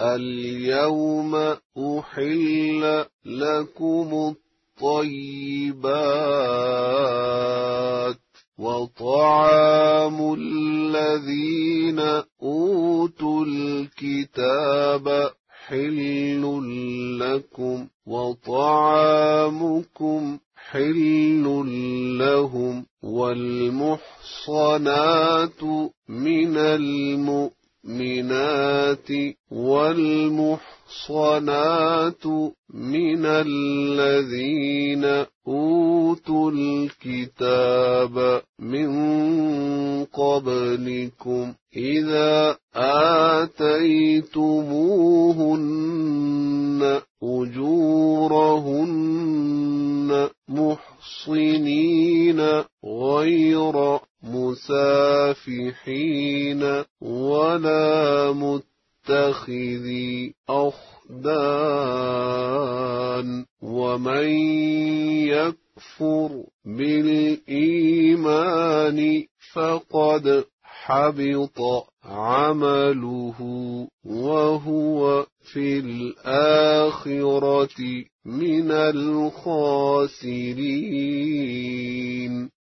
اليوم أحل لكم الطيبات وطعام الذين أوتوا الكتاب حل لكم وطعامكم حل لهم والمحصنات من المؤمنات والمحصنات من الذين أوتوا الكتاب من قبلكم إذا آتيتموهن أجورهن محصنين غير مسافحين ولا متخذي أخدان ومن يكفر بالإيمان فقد حبط عمله وهو في الآخرة من الخاسرين.